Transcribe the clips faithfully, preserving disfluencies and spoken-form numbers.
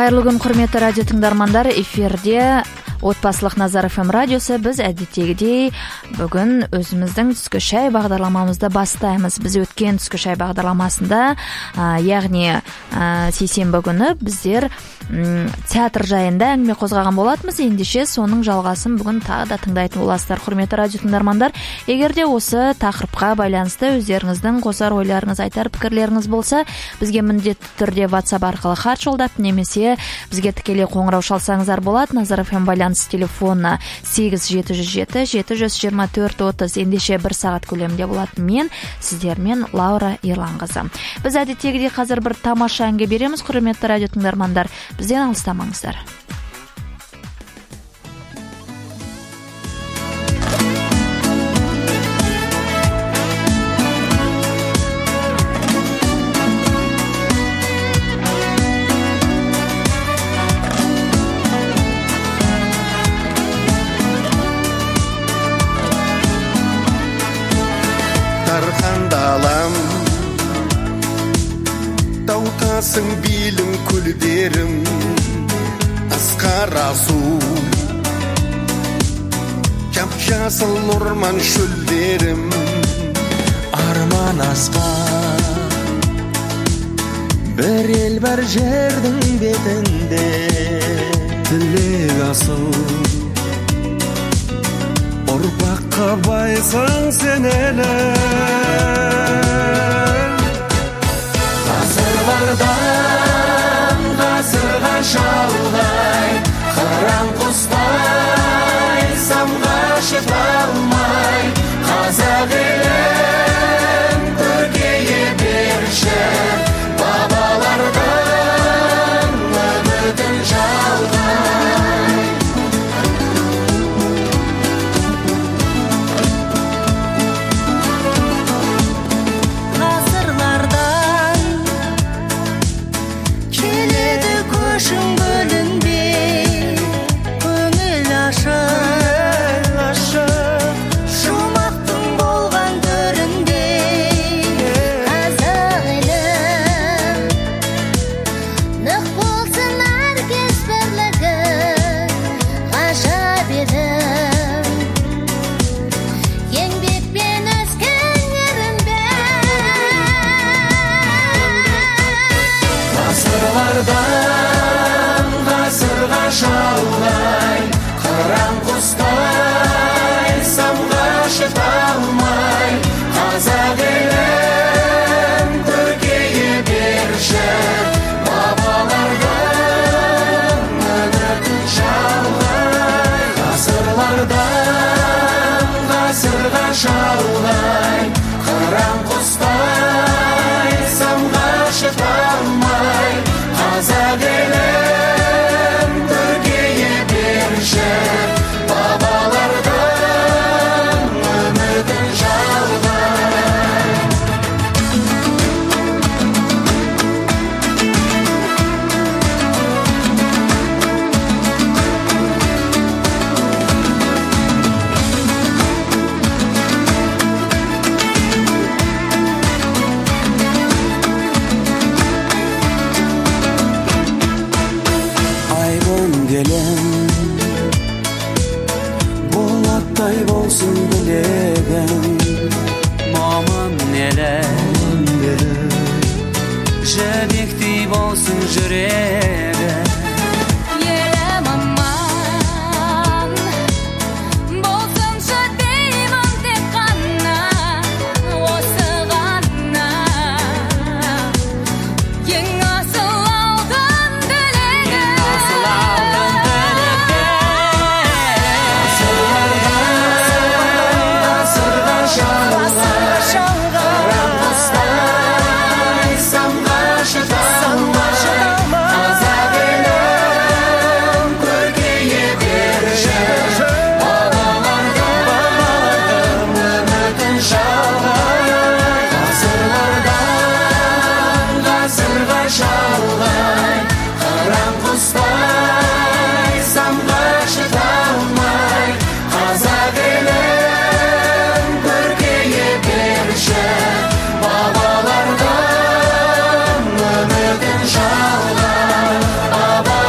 Қайырлы күн, құрметті радио тыңдармандар, эфирде Отбасылық Назар эф эм радиосы. Біз әдеттегідей бүгін өзіміздің түскі шай бағдарламамызды бастаймыз. Біз өткен түскі шай бағдарламасында, ә, яғни ә, сейсенбі күні біздер м, театр жайында әңгіме қозғаған болатымыз. Ендеше соның жалғасын бүгін тағы да тыңдайтын боласыздар, құрметті радио тыңдармандар. Егер де осы тақырыпқа байланысты өздеріңіздің қосар ойларыңыз, айтар пікірлеріңіз болса, бізге міндетті түрде WhatsApp арқылы хат жолдап, немесе бізге тікелей қоңырау шалсаңыздар болады. Назар эф эм байланыс телефоны сегіз жеті жүз жеті жеті жүз жиырма төрт отыз. Ендеше бір сағат көлемінде болады мен, сіздермен Лаура Ерланқызы. Біз әдеттегідей қазір бір тамаша әнге береміз, құрметті радио тыңдармандар. Бізден алыстамаңыздар. Тарқандалам таутасың билің көлдерім, асқара су жап-жасыл орман шөлдерім, арман аспан бір ел бар жердің бетінде, тілек асыл ұрпаққа байсаң сен әлі. Ғасырлардан ғасырға шалғай, қыран құстай самға шыта алмай, қазақ елін көркейе берші, бабалардан үмітін жалғай. Шалғай, қыран құстай самға шыта алмай, қазақ елін көркейе берші, бабалардан үмітін жалғай. Ғасырлардан ғасырға шалғай, қыран құстай самға шыта алмай, қазақ елін бабалардан үмітін жалғай. Айбын келем болаттай болсын білегім, мамам нелі жібектей болсын жүрегі. Елі маман болсыншы деймін тек қана, осы ғана ең асыл алтын тілегім. Babalardan ümitin çalgay,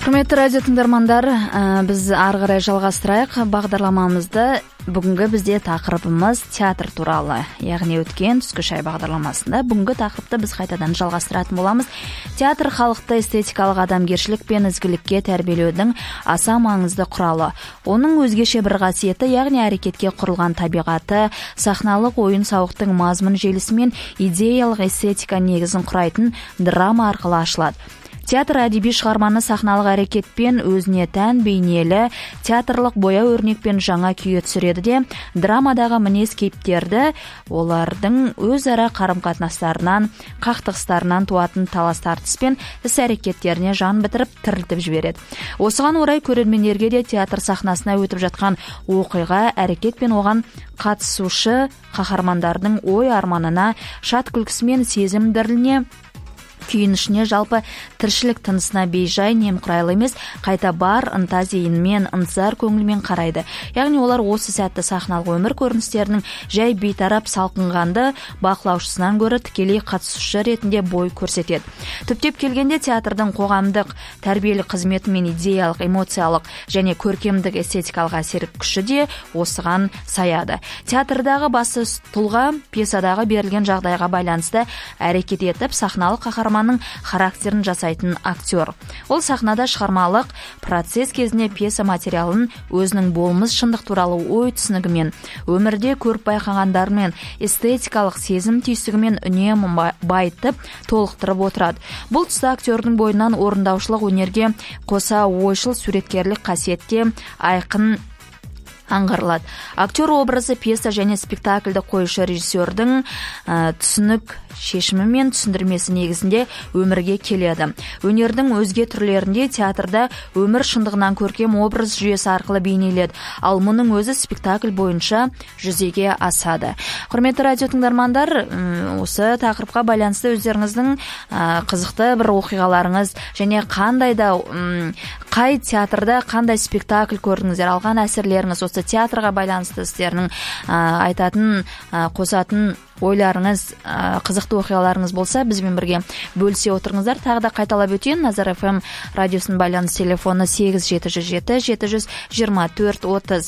Құрметті радио тыңдармандар, біз ары қарай жалғастырайық бағдарламамызды. Бүгінгі бізде тақырыбымыз театр туралы, яғни өткен түскі шай бағдарламасында бүгінгі тақырыпты біз қайтадан жалғастыратын боламыз. Театр халықты эстетикалық адамгершілік пен ізгілікке тәрбиелеудің аса маңызды құралы. Оның өзгеше бір қасиеті, яғни әрекетке құрылған табиғаты, сахналық ойын сауықтың мазмұн желісі мен идеялық эстетика негізін құрайтын драма арқылы ашылады. Театр әдеби шығарманы сахналық әрекетпен өзіне тән бейнелі, театрлық бояу өрнекпен жаңа күйге түсіреді де, драмадағы мінез кейіптерді олардың өзара қарым-қатынастарынан, қақтығыстарынан туатын талас-тартыс пен іс-әрекеттеріне жан бітіріп тірілтіп жібереді. Осыған орай көрермендерге де театр сахнасына өтіп жатқан оқиға, әрекет пен оған қатысушы қаһармандардың ой арманына, шат күлкісі мен сезім діріліне, күйінішіне, жалпы тіршілік тынысына бейжай немқұрайлы емес, қайта бар ынта зейінмен, ынтызар көңілмен қарайды. Яғни олар осы сәтті сахналық өмір көріністерінің жай бейтарап салқынғанды бақылаушысынан гөрі тікелей қатысушы ретінде бой көрсетеді. Түптеп келгенде театрдың қоғамдық тәрбиелік қызметі мен идеялық, эмоциялық және көркемдік эстетикалық әсер күші де осыған саяды. Театрдағы басы тұлға пьесадағы берілген жағдайға байланысты әрекет етіп, сахналық қаһарман характерін жасайтын актер. Ол сахнада шығармалық процесс кезінде пьеса материалын өзінің болмыс шындық туралы ой түсінігімен, өмірде көріп байқағандарымен, эстетикалық сезім түйсігімен үнемі байытып, толықтырып отырады. Бұл тұста актердің бойынан орындаушылық өнерге қоса ойшыл суреткерлік қасиетте айқын аңғарылады. Актер образы пьеса және спектакльді қоюшы режиссердің ә, түсінік шешімі мен түсіндірмесі негізінде өмірге келеді. Өнердің өзге түрлерінде театрда өмір шындығынан көркем образ жүйесі арқылы бейнеледі, ал мұның өзі спектакль бойынша жүзеге асады. Құрметті радио тыңдармандар, осы тақырыпқа байланысты өздеріңіздің ә, қызықты бір оқиғаларыңыз және қандай да ұм, қай театрда қандай спектакль көрдіңіздер, алған әсерлеріңіз, осы театрға байланысты сіздердің ә, айтатын, ә, қосатын ойларыңыз, ә, қызықты оқиғаларыңыз болса, бізбен бірге бөлісе отырыңыздар. Тағы да қайталап өтейін, Назар эф эм радиосының байланыс телефоны сегіз жеті жүз жеті жеті жүз жиырма төрт отыз.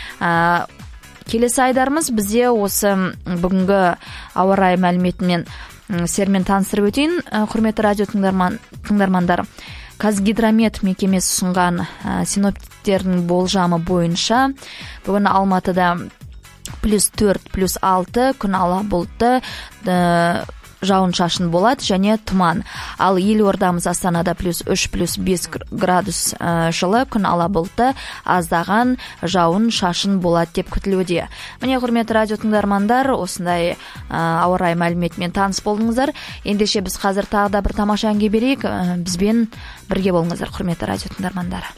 Ә, келесі айдарымыз бізде осы бүгінгі ауа райы мәліметімен сіздермен таныстырып өтейін. Құрметті радио тыңдарман, тыңдармандар, Қазгидромет мекемесі ұсынған ә, синоптиктердің болжамы бойынша бүгін Алматыда плюс төрт, плюс алты, күн ала бұлтты, ә, жауын шашын болады және тұман. Ал елордамыз Астанада плюс үш, плюс бес градус ә, жылы, күн ала бұлтты, аздаған жауын шашын болады деп күтілуде. Міне, құрметті радио тыңдармандар, осындай ә, ауа райы мәліметімен таныс болдыңыздар. Ендеше біз қазір тағы да бір тамаша әнге берейік. Ә, бізбен бірге болыңыздар, құрметті радио тыңдармандар.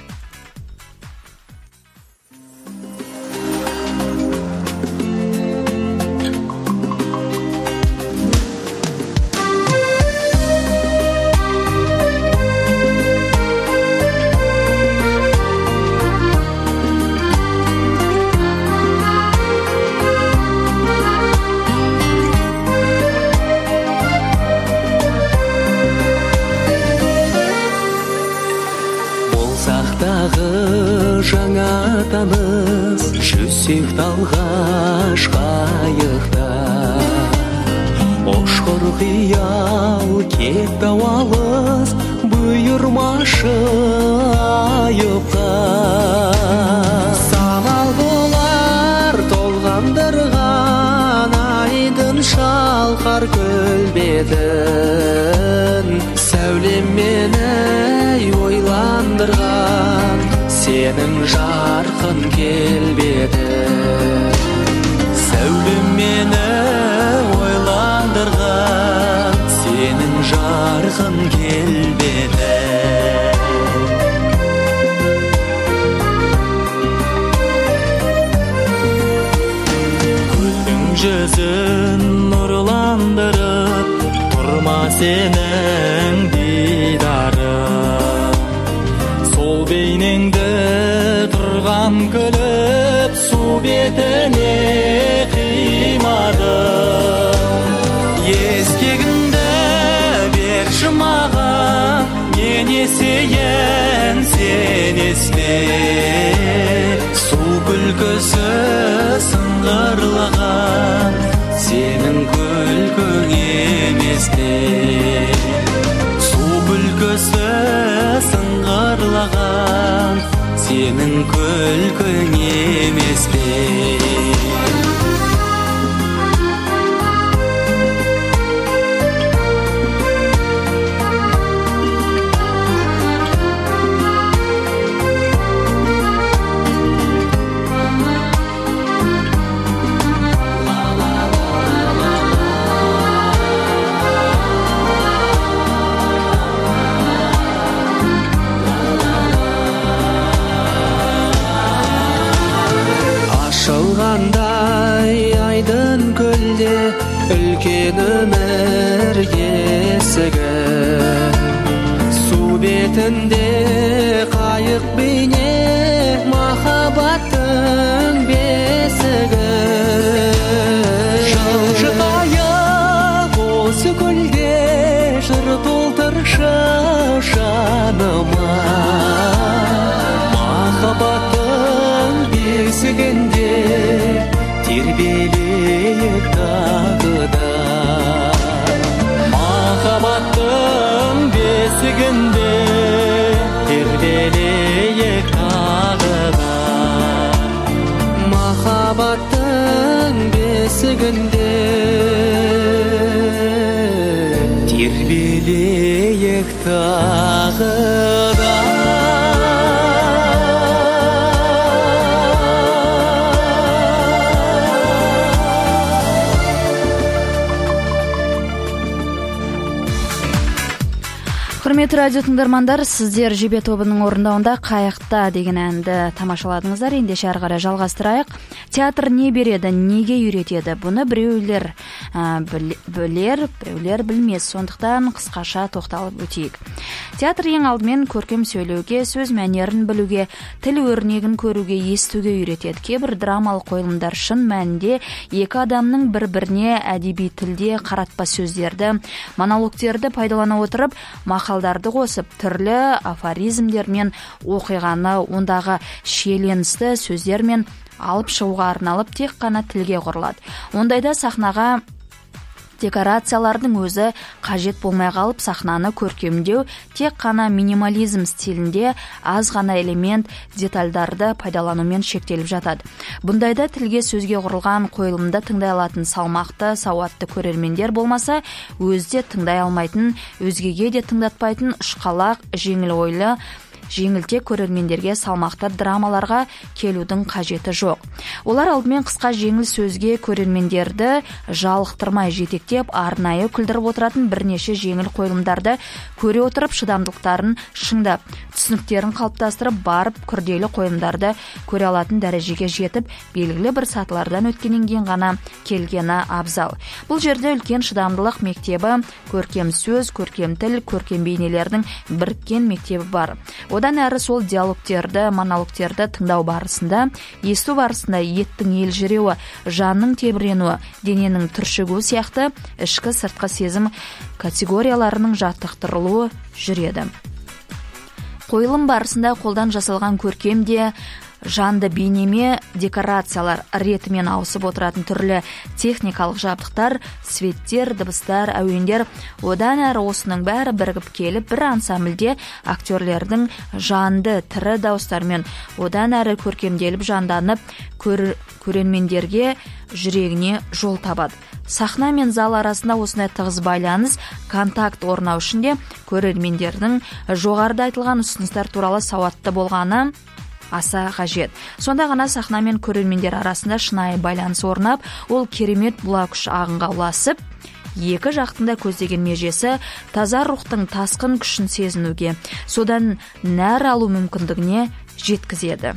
Жаңа таныс жүзсек талғаш қайықта, Ошқыр қиял кетті алыс бұйырмашы айыпқа. Сағал болар толғандырған айдын шалқар көлбетін, сәулемені ойландырған сенің жарқын келбеті. Сәулем мені ойландырған сенің жарқын келбеті. Гүлдің жүзін нұрландырып тұрма сенің дидарың, сол бейнеңді тұрған күліп су бетіне қимадым. Ескегіңді берші маған, мен есейін жыбырлаған сенің күлкің емес пе? Ашылғандай айдын көлде үлкен өмір есігі, су бетінде қайық бейне махаббаттың бесігі. Жылжығайық осы көлде жыр толтыршы жаныма, махаббаттың бесігінде тербелейік тағы да. Махаббаттың бесігінде тербелейік тағы да. Махаббаттың бесігінде тербелейік тағы да. Құрметті радио тыңдармандар, сіздер Жебе тобының орындауында «Қайықта» деген әнді тамашаладыңыздар. Ендеше ары қарай жалғастырайық. Театр не береді, неге үйретеді? Бұны біреулер ә, білер, біреулер білмес. Сондықтан қысқаша тоқталып өтейік. Театр ең алдымен көркем сөйлеуге, сөз мәнерін білуге, тіл өрнегін көруге, естуге үйретеді. Кейбір драмалық қойылымдар шын мәнінде екі адамның бір-біріне әдеби тілде қаратпа сөздерді, монологтерді пайдалана отырып, мақалдарды қосып, түрлі афоризмдер мен оқиғаны ондағы шиеленісті сөздермен алып шығуға арналып тек қана тілге құрылады. Ондайда сахнаға декорациялардың өзі қажет болмай қалып, сахнаны көркемдеу тек қана минимализм стилінде аз ғана элемент, детальдарды пайдаланумен шектеліп жатады. Бұндайда тілге сөзге құрылған қойылымда тыңдай алатын салмақты, сауатты көрермендер болмаса, өзде тыңдай алмайтын, өзгеге де тыңдатпайтын ұшқалақ, жеңіл ойлы, жеңілтек көрермендерге салмақты драмаларға келудің қажеті жоқ. Олар алдымен қысқа жеңіл сөзге көрермендерді жалықтырмай жетектеп, арнайы күлдіріп отыратын бірнеше жеңіл қойылымдарды көре отырып, шыдамдылықтарын шыңдап, түсініктерін қалыптастырып, барып күрделі қойылымдарды көре алатын дәрежеге жетіп, белгілі бір сатылардан өткеннен кейін ғана келгені абзал. Бұл жерде үлкен шыдамдылық мектебі, көркем сөз, көркем тіл, көркем бейнелердің біріккен мектебі бар. Одан әрі сол диалогтерді, монологтерді тыңдау барысында, есту барысында еттің елжіреуі, жанның тебіренуі, дененің түршігуі сияқты ішкі сыртқы сезім категорияларының жаттықтырылуы жүреді. Қойылым барысында қолдан жасалған көркем де жанды бейнеме, декорациялар ретімен ауысып отыратын түрлі техникалық жабдықтар, светтер, дыбыстар, әуендер, одан әрі осының бәрі бірігіп келіп, бір ансамбльде актерлердің жанды, тірі дауыстармен одан әрі көркемделіп жанданып, көр, көрермендерге жүрегіне жол табады. Сахна мен зал арасында осындай тығыз байланыс, контакт орнау үшін де көрермендердің жоғарыда айтылған ұсыныстар туралы сауатты болғаны аса қажет. Сонда ғана сахна мен көрермендер арасында шынайы байланыс орнап, ол керемет бұла күш ағынға ұласып, екі жақтың да көздеген межесі таза рухтың тасқын күшін сезінуге, содан нәр алу мүмкіндігіне жеткізеді.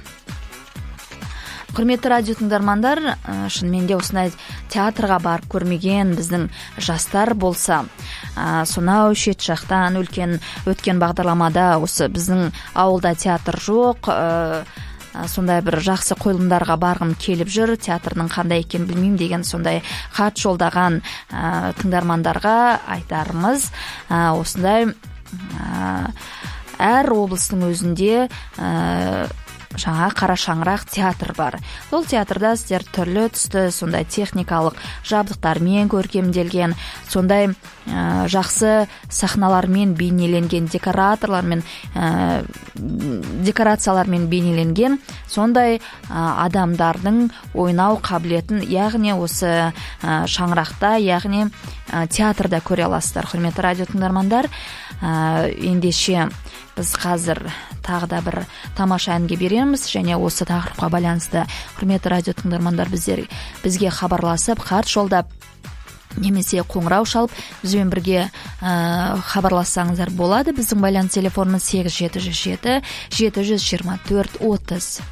Құрметті радио тыңдармандар, шынымен де осындай театрға барып көрмеген біздің жастар болса, сонау шет жақтан үлкен өткен бағдарламада осы біздің ауылда театр жоқ, сондай бір жақсы қойылымдарға барғым келіп жүр, театрның қандай екенін білмеймін деген сондай хат жолдаған тыңдармандарға айтарымыз, осындай әр облыстың өзінде жаңа қара шаңырақ театр бар. Сол театрда сіздер түрлі түсті сондай техникалық жабдықтармен көркемделген, сондай ә, жақсы сахналармен бейнеленген, декораторлармен ә, декорациялармен бейнеленген сондай ә, адамдардың ойнау қабілетін, яғни осы ә, шаңырақта, яғни ә, театрда көре аласыздар. Құрметті радио тыңдармандар, ә, ендеше біз қазір тағы да бір тамаша әнге береміз, және осы тақырыпқа байланысты құрметті радио тыңдармандар біздер бізге хабарласып, хат жолдап немесе қоңырау шалып бізбен бірге ә, хабарлассаңыздар болады. Біздің байланыс телефонымыз сегіз жеті жүз жеті жеті жүз жиырма төрт отыз.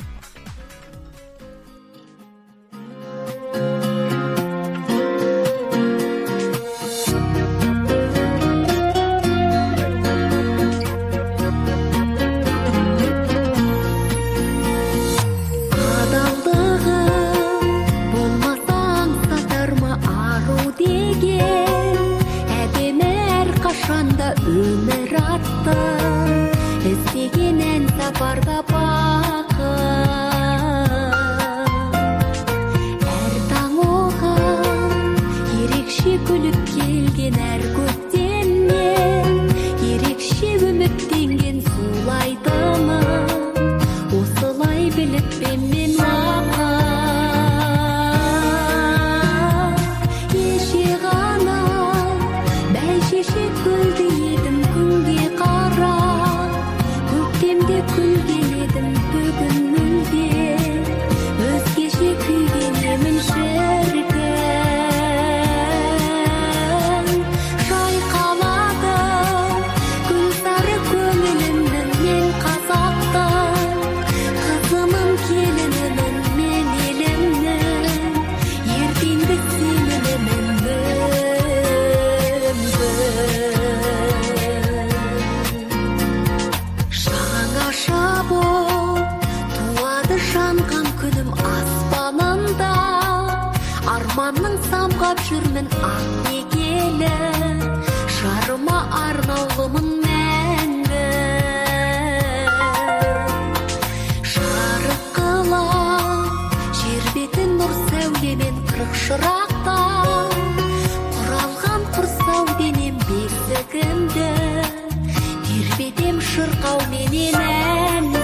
Өмір атты іздегенен сапарда бақыт, әр таң оған ерекше күліп келген, әр көктемнен ерекше үміттенген сулайтыным, осылай біліп пен мен жүрмін ақ некелі, жарыма арнаулымын мәңгі. Жарық қылып жер бетін нұр сәулемен қырық шырақта, құралған құр сәуленем бесігімді, тербетем шырқауменен әнді.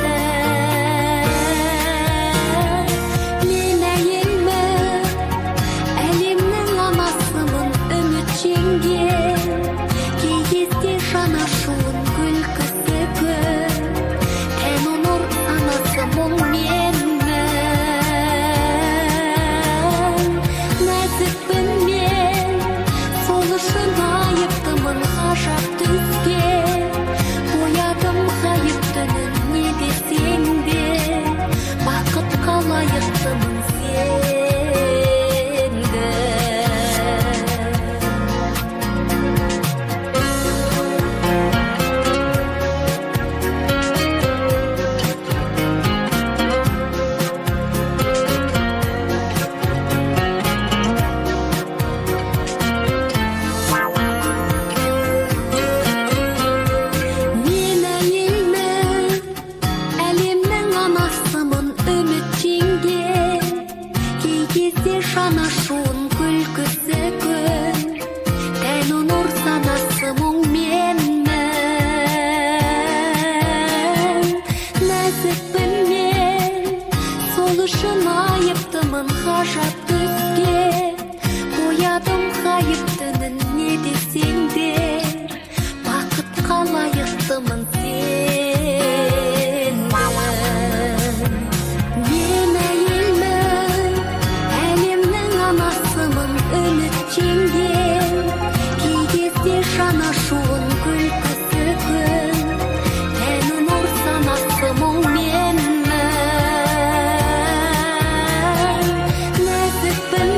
But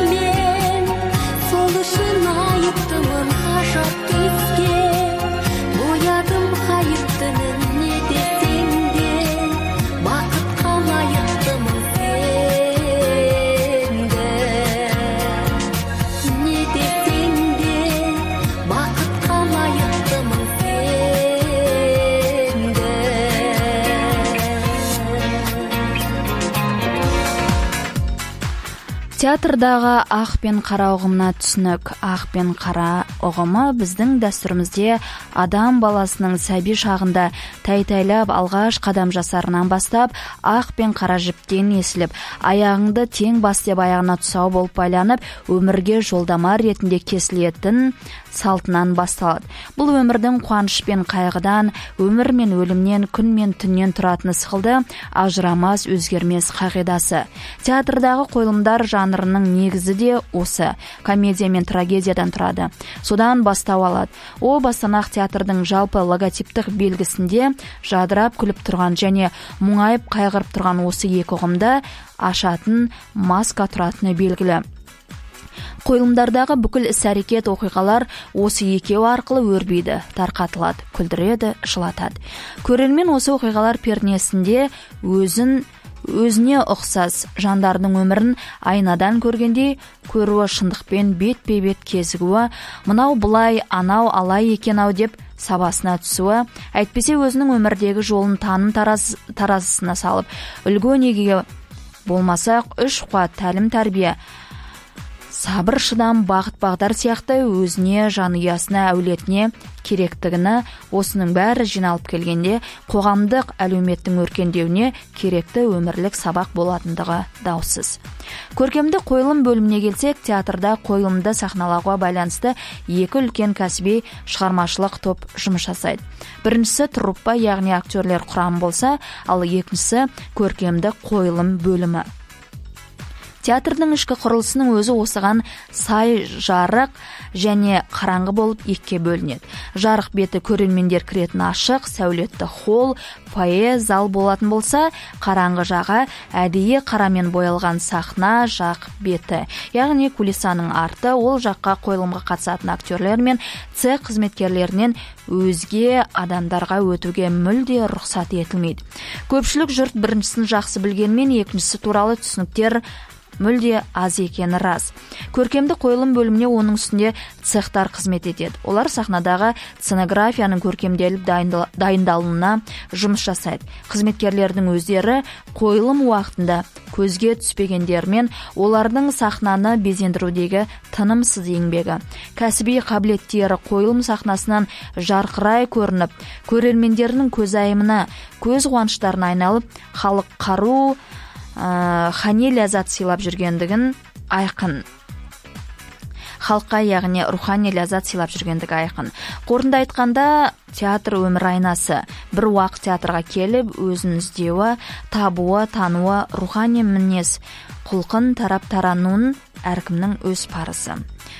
Театрдағы ақ пен қара ұғымына түсінік. Ақ пен қара ұғымы біздің дәстүрімізде адам баласының сәби шағында тәй-тәйлап алғаш қадам жасарынан бастап ақ пен қара жіптен есіліп, аяғыңды тең бас деп аяғына тұсау болып байланып, өмірге жолдама ретінде кесілетін салтынан басталады. Бұл өмірдің қуаныш пен қайғыдан, өмір мен өлімнен, күн мен түннен тұратын сықылды ажырамас өзгермес қағидасы. Театрдағы қойылымдар жанрының негізі де осы. Комедия мен трагедиядан тұрады. Содан бастау алады. О бастан-ақ театрдың жалпы логотиптік белгісінде жадырап күліп тұрған және мұңайып қайғырып тұрған осы екі ұғымда ашатын маска тұратыны белгілі. Қойылымдардағы бүкіл іс-әрекет оқиғалар осы екеуі арқылы өрбиді, тарқатылады, күлдіреді, жылатады. Көрермен осы оқиғалар пернесінде өзін өзіне ұқсас жандардың өмірін айнадан көргендей көруі, шындықпен бет-бе-бет кезігуі, мынау бұлай, анау алай екен-ау деп сабасына түсуі, әйтпесе өзінің өмірдегі жолын таным тараз, таразысына салып, үлгі-өнеге болмасақ, үш қуат, тәлім, тәрбие, сабыр, шыдам, бағыт-бағдар сияқты өзіне, жанұясына, әулетіне керектігіні, осының бәрі жиналып келгенде қоғамдық әлеуметтің өркендеуіне керекті өмірлік сабақ болатындығы даусыз. Көркемдік қойылым бөліміне келсек, театрда қойылымды сахналауға байланысты екі үлкен кәсіби шығармашылық топ жұмыс жасайды. Біріншісі труппа, яғни актерлер құрамы болса, ал екіншісі көркемдік қойылым бөлімі. Театрдың ішкі құрылысының өзі осыған сай, жарық және қараңғы болып екіге бөлінеді. Жарық беті көрермендер кіретін ашық, сәулетті холл, фойе, зал болатын болса, қараңғы жағы әдейі қарамен боялған сахна, жақ беті. Яғни кулисаның арты, ол жаққа қойылымға қатысатын актерлер мен цех қызметкерлерінен өзге адамдарға өтуге мүлде рұқсат етілмейді. Көпшілік жұрт біріншісін жақсы білгенмен, екіншісі туралы түсініктер мүлде аз екені рас. Көркемдік қойылым бөліміне оның үстінде цехтар қызмет етеді. Олар сахнадағы сценографияның көркемделіп дайындалуына жұмыс жасайды. Қызметкерлердің өздері қойылым уақытында көзге түспегендермен олардың сахнаны безендірудегі тынымсыз еңбегі, кәсіби қабілеттері қойылым сахнасынан жарқырай көрініп, көрермендерінің көзайымына, көз қуаныштарына айналып, халық қару хани ләззат сыйлап жүргендігін айқын. Халыққа, яғни рухани ләззат сыйлап жүргендігі айқын. Қорытынды айтқанда, театр өмір айнасы. Бір уақыт театрға келіп, өзін іздеуі, табуы, тануы, рухани мінез, құлқын тарап тарануын әркімнің өз парысы.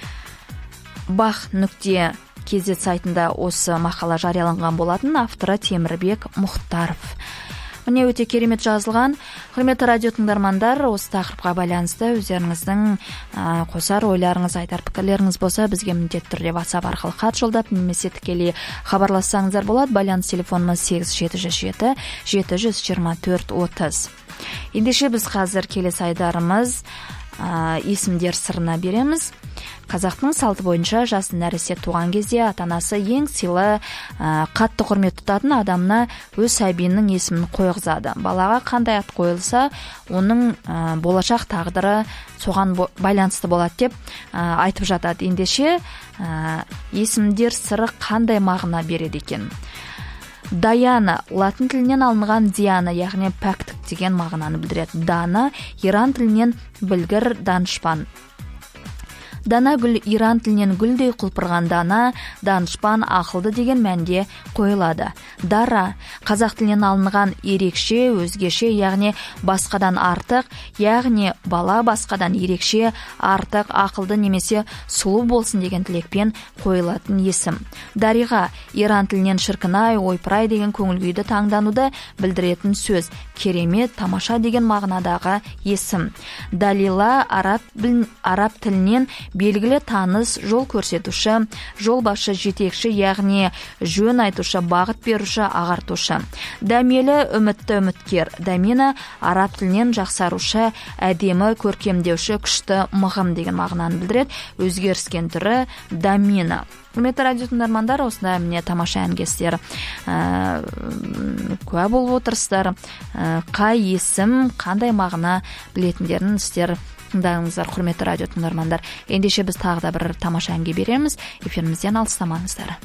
Бах нүкте кз сайтында осы мақала жарияланған болатын, авторы Темірбек Мұхтаров. Міне өте керемет жазылған. Құрметті радио тыңдармандар, осы тақырыпқа байланысты өздеріңіздің ә, қосар ойларыңыз, айтар пікірлеріңіз болса, бізге міндетті түрде WhatsApp арқылы хат жолдап, немесе тікелей хабарлассаңыздар болады. Байланыс телефонымыз сегіз жеті жүз жеті жеті жүз жиырма төрт отыз. Ендеше біз қазір келесі айдарымыз ә, есімдер сырына береміз. Қазақтың салты бойынша жас нәресте туған кезде ата-анасы ең сыйлы, ә, қатты құрмет тұтатын адамына өз сәбиінің есімін қойғызады. Балаға қандай ат қойылса, оның ә, болашақ тағдыры соған байланысты болады деп ә, айтып жатады. Ендеше ә, есімдер сыры қандай мағына береді екен? Даяна латын тілінен алынған Диана, яғни пәктік деген мағынаны білдіреді. Дана иран тілінен білгір, данышпан. Дана гүл иран тілінен гүлдей құлпырған дана, данышпан, ақылды деген мәнде қойылады. Дара қазақ тілінен алынған ерекше, өзгеше, яғни басқадан артық, яғни бала басқадан ерекше, артық, ақылды немесе сұлу болсын деген тілекпен қойылатын есім. Дариға иран тілінен шіркінай, ойпырай деген көңіл күйді таңдануды білдіретін сөз. Керемет, тамаша деген мағынадағы есім. Далила араб, араб тілінен белгілі таныс, жол көрсетуші, жолбашы, жетекші, яғни жөн айтушы, бағыт беруші, ағартушы. Дәмелі, үмітті, үміткер. Дәмена араб тілінен жақсарушы, әдемі, көркемдеуші, күшті, мығым деген мағынаны білдіреді. Өзгеріскен түрі дамина. Құрметті радио тыңдармандар, осында міне тамаша әнге сіздер ә, куә болып отырсыздар. Ә, қай есім, қандай мағына білетіндерін сіздер тыңдадыңыздар, құрметті радио тыңдармандар. Ендеше біз тағы да бір тамаша әнге береміз. Эфирімізден алыстамаңыздар.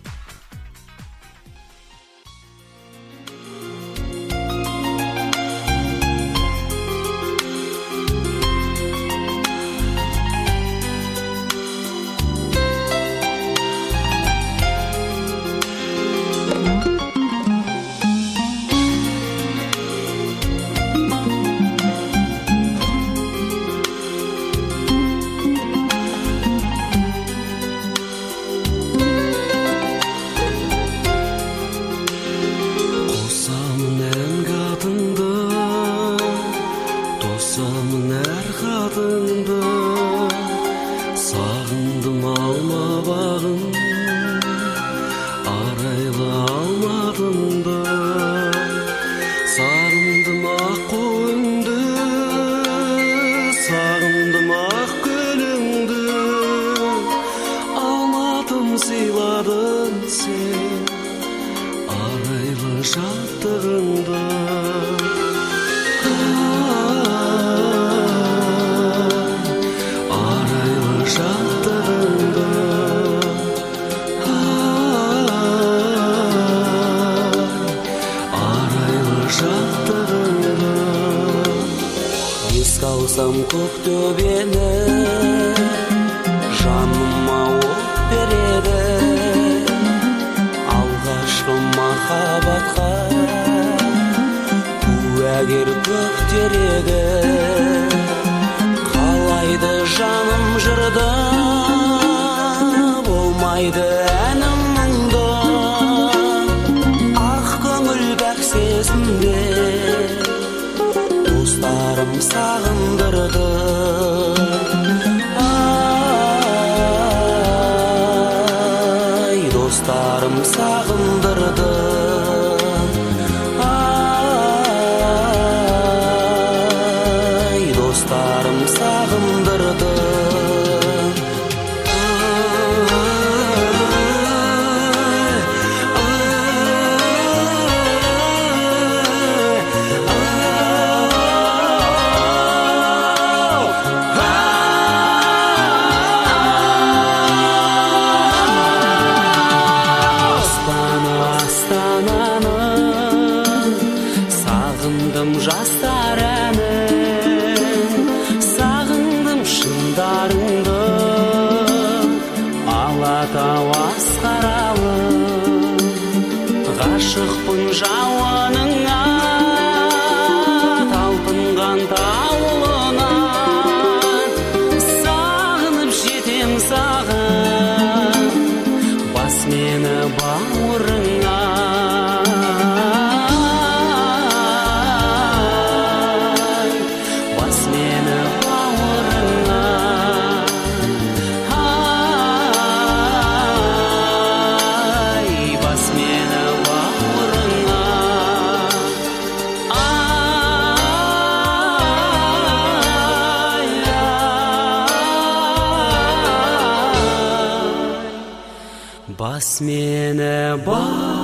Бас мені бауырыңа.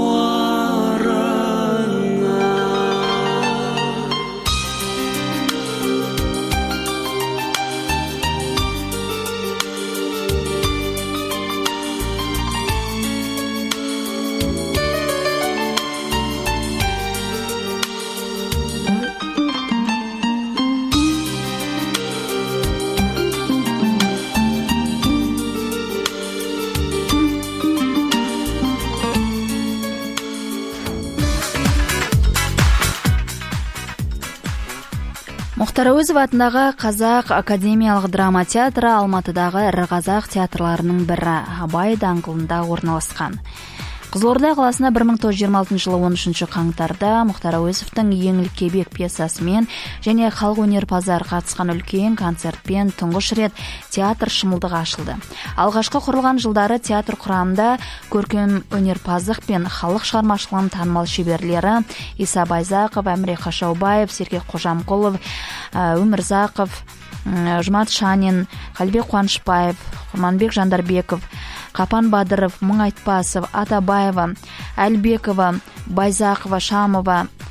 Мұхтар Әуезов атындағы Қазақ академиялық драма театры Алматыдағы ірі қазақ театрларының бірі, Абай даңғылында орналасқан. Қызылорда қаласына бір мың тоғыз жүз жиырма алтыншы жылы он үшінші қаңтарда Мұхтар Әуезовтың Еңлік кебек пьесасымен және халық өнерпаздары қатысқан үлкен концертпен тұңғыш рет театр шымылдығы ашылды. Алғашқы құрылған жылдары театр құрамында көркем өнерпаздық пен халық шығармашылығының танымал шеберлері Иса Байзақов, Әміре Қашаубаев, Сергей Қожамқұлов, Өмірзақов, Жұмат Шанин, Қалбек Қуанышбаев, Құрманбек Жандарбеков, Қапан Бадыров, Мың Айтпасов, Атабаева, Әлбекова, Байзақова, Шамова,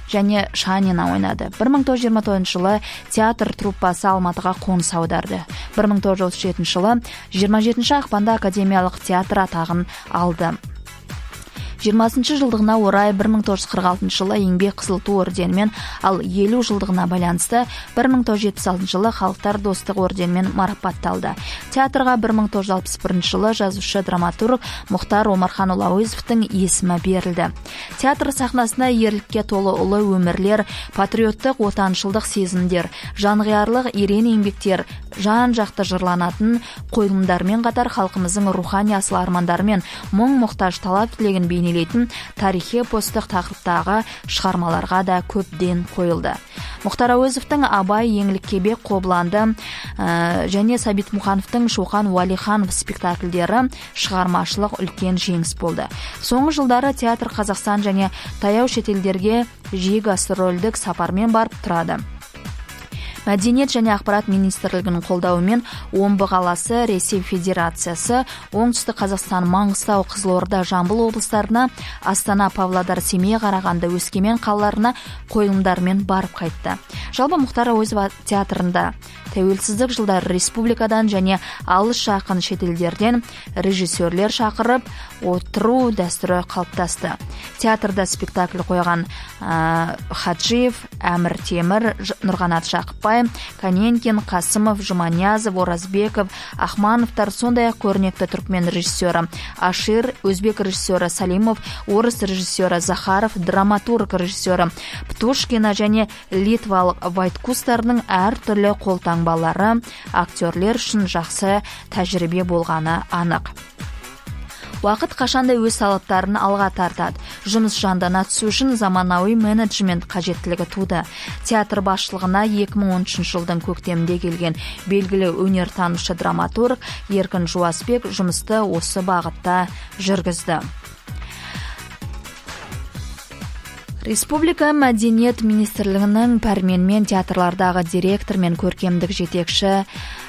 және Шанина ойнады. бір мың тоғыз жүз жиырма тоғызыншы жылы театр труппасы Алматыға қоныс аударды. бір мың тоғыз жүз отыз жетінші жылы жиырма жетінші ақпанда Академиялық театр атағын алды. жиырмасыншы жылдығына орай бір мың тоғыз жүз қырық алтыншы жылы еңбек қызыл ту орденімен, ал елу жылдығына байланысты бір мың тоғыз жүз жетпіс алтыншы жылы халықтар достығы орденімен марапатталды. Театрға бір мың тоғыз жүз алпыс бірінші жылы жазушы драматург Мұхтар Омарханұлы Әуезовтің есімі берілді. Театр сахнасында ерлікке толы ұлы өмірлер, патриоттық отаншылдық сезімдер, жанғиярлық ерен еңбектер, жан-жақты жырланатын қойылымдармен қатар халқымыздың рухани асыл армандары мен мұң мұқтаж талап тілегін бейнелейтін тарихи эпостық тақырыптағы шығармаларға да көптен қойылды. Мұхтар Әуезовтің Абай, Еңлік Кебек, Қобыланды ә, және Сәбит Мұқановтың Шоқан Уәлиханов спектакльдері шығармашылық үлкен жеңіс болды. Соңғы жылдары театр Қазақстан және таяу шетелдерге жиі гастрольдік сапармен барып тұрады. Мәдениет және ақпарат министрлігінің қолдауымен Омбы қаласы, Ресей Федерациясы, Оңтүстік Қазақстан, Маңғыстау, Қызылорда, Жамбыл облыстарына, Астана, Павлодар, Семей, Қарағанды, Өскемен қалаларына қойылымдармен барып қайтты. Жалпы Мұхтар Әуезов театрында тәуелсіздік жылдары республикадан және алыс жақын шетелдерден режиссерлер шақырып отыру дәстүрі қалыптасты. Театрда спектакль қойған ә, Хаджиев, Әмір Темір, Нұрғанат Жақыпбай, Каненкин, Қасымов, Жұманиязов, Оразбеков, Ахмановтар, сондай-ақ көрнекті түркмен режиссері Ашир, өзбек режиссері Салимов, орыс режиссері Захаров, драматург режиссері Птушкина және литвалық Вайткустардың әртүрлі қолтаңбалары актерлер үшін жақсы тәжірибе болғаны анық. Уақыт қашанда өз талаптарын алға тартады. Жұмыс жандана түсу үшін заманауи менеджмент қажеттілігі туды. Театр басшылығына екі мың он үшінші жылдың көктемінде келген белгілі өнертанушы драматург Еркін Жуасбек жұмысты осы бағытта жүргізді. Республика мәдениет министрлігінің пәрменімен театрлардағы директор мен көркемдік жетекші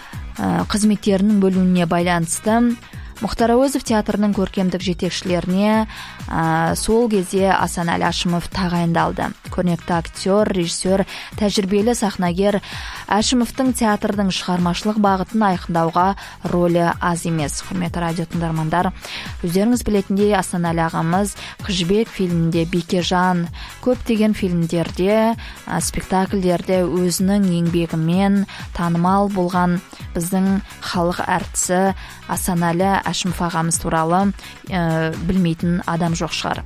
қызметтерінің бөлуіне байланысты Мұхтар Әуезов театрының көркемдік жетекшілеріне ә, сол кезде Асанәлі Әшімов тағайындалды. Көрнекті актер, режиссер, тәжірибелі сахнагер Әшімовтың театрдың шығармашылық бағытын айқындауға рөлі аз емес. Құрметті радио тыңдармандар, өздеріңіз білетіндей Асанәлі ағамыз Қыз жібек фильмінде, Бекежан, көптеген фильмдерде, ә, спектакльдерде өзінің еңбегімен танымал болған біздің халық әртісі Асанәлі Әшімов ағамыз туралы ә, білмейтін адам жоқ шығар.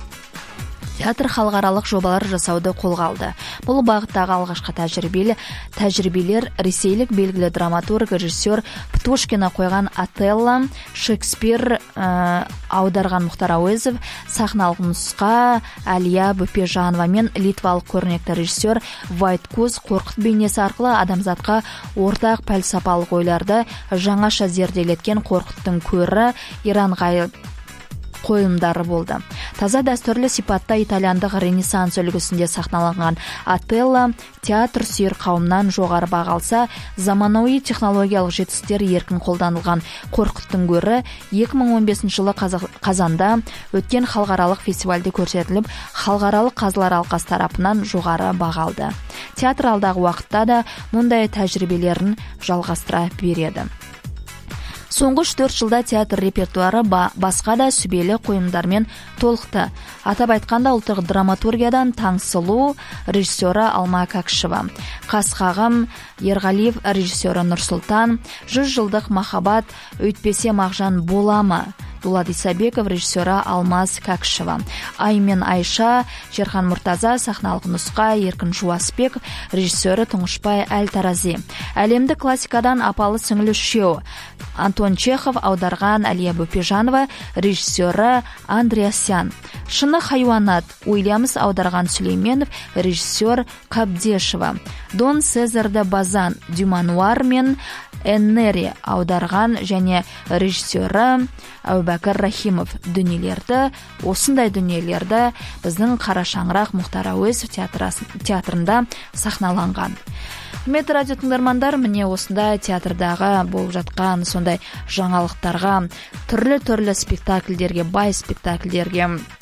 Театр халықаралық жобалар жасауды қолға алды. Бұл бағыттағы алғашқы тәжірибелі тәжірибелер ресейлік белгілі драматург режиссер Птушкина қойған Отелло, Шекспир ә, аударған Мұхтар Әуезов, сахналық нұсқа Әлия Бөпежанова мен литвалық көрнекті режиссер Вайткус қорқыт бейнесі арқылы адамзатқа ортақ пәлсапалық ойларды жаңаша зерделеткен қорқыттың көрі Иранға қойылымдары болды. Таза дәстүрлі сипатта итальяндық ренессанс үлгісінде сахналанған Отелло театр сүйер қауымнан жоғары бағалса, заманауи технологиялық жетістіктер еркін қолданылған қорқыттың көрі екі мың он бесінші жылы қазанда өткен халықаралық фестивальде көрсетіліп, халықаралық қазылар алқасы тарапынан жоғары бағалды. Театр алдағы уақытта да мұндай тәжірибелерін жалғастыра береді. Соңғы үш төрт жылда театр репертуары басқа да сүбелі қойылымдармен толықты. Атап айтқанда ұлттық драматургиядан Таңсұлу режиссері Алма Кәкішева, Қасқағым Ерғалиев режиссері Нұрсұлтан, жүз жылдық махаббат өйтпесе мағжан боламы Дулат Исабеков режиссері Алмаз Кәкішева, Ай мен Айша Жерхан Мұртаза сахналық нұсқа Еркін Жуасбек режиссері Тұңғышбай Әл-Тарази, әлемдік классикадан апалы сіңілі үшеу Антон Чехов аударған Әлия Бөпежанова режиссері Андреасян, Шыны хайуанат Уильямс аударған Сүлейменов режиссер Кабдешева, Дон Сезарды Базан Дюмануар мен Эннери аударған және режиссері Әубәкір Рахимов дүниелерді, осындай дүниелерді біздің Қара шаңырақ Мұхтар Әуезов театрында сахналанған. Құрметті радио тыңдармандар, міне осындай театрдағы болып жатқан сондай жаңалықтарға, түрлі-түрлі спектакльдерге, бай спектакльдерге